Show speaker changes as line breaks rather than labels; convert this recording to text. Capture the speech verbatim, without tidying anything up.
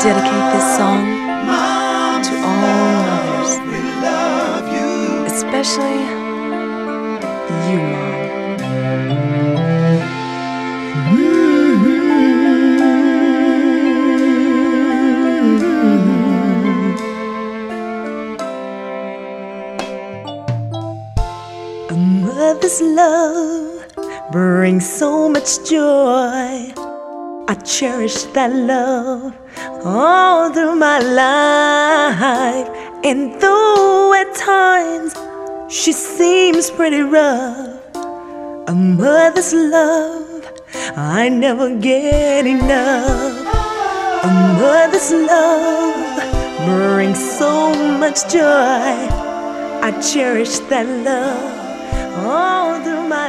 dedicate this song to all mothers, especially you, Mom.
A mother's love brings so much joy. I cherish that love all through my life. And though at times she seems pretty rough, a mother's love I never get enough. A mother's love brings so much joy. I cherish that love all through my